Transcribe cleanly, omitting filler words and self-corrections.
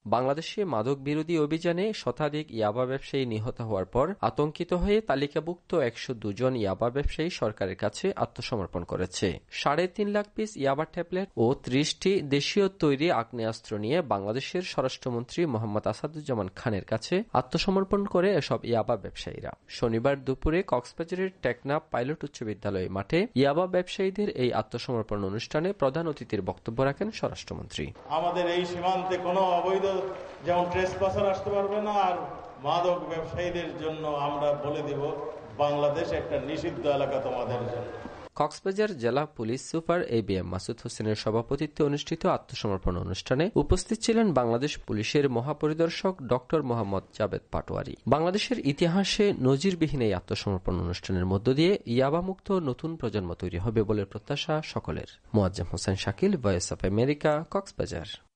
বাংলাদেশে মাদক বিরোধী অভিযানে শতাধিক ইয়াবা ব্যবসায়ী নিহত হওয়ার পর আতঙ্কিত হয়ে তালিকাভুক্ত 102 জন ইয়াবা ব্যবসায়ী সরকারের কাছে আত্মসমর্পণ করেছে। 3.5 লাখ পিস ইয়াবা ট্যাবলেট ও 30টি দেশীয় তৈরি আগ্নেয়াস্ত্র নিয়ে বাংলাদেশের স্বরাষ্ট্রমন্ত্রী মোহাম্মদ আসাদুজ্জামান খানের কাছে আত্মসমর্পণ করে এসব ইয়াবা ব্যবসায়ীরা। শনিবার দুপুরে কক্সবাজারের টেকনাফ পাইলট উচ্চ বিদ্যালয় মাঠে ইয়াবা ব্যবসায়ীদের এই আত্মসমর্পণ অনুষ্ঠানে প্রধান অতিথির বক্তব্য রাখেন স্বরাষ্ট্রমন্ত্রী। আমাদের এই সীমান্তে কোনো অবৈধ যেমন ট্রেসপাসার আসতে পারবে না, আর মাদক ব্যবসায়ীদের জন্য আমরা বলে দেব বাংলাদেশ একটা নিষিদ্ধ এলাকা তোমাদের জন্য। কক্সবাজার জেলা পুলিশ সুপার ABM মাসুদ হোসেনের সভাপতিত্বে অনুষ্ঠিত আত্মসমর্পণ অনুষ্ঠানে উপস্থিত ছিলেন বাংলাদেশ পুলিশের মহাপরিদর্শক ডক্টর মোহাম্মদ জাবেদ পাটোয়ারি। বাংলাদেশের ইতিহাসে নজিরবিহীন এই আত্মসমর্পণ অনুষ্ঠানের মধ্য দিয়ে ইয়াবামুক্ত নতুন প্রজন্ম তৈরি হবে বলে প্রত্যাশা সকলের। Moazzem Hossain Shakil, Voice of America, Cox's Bazar.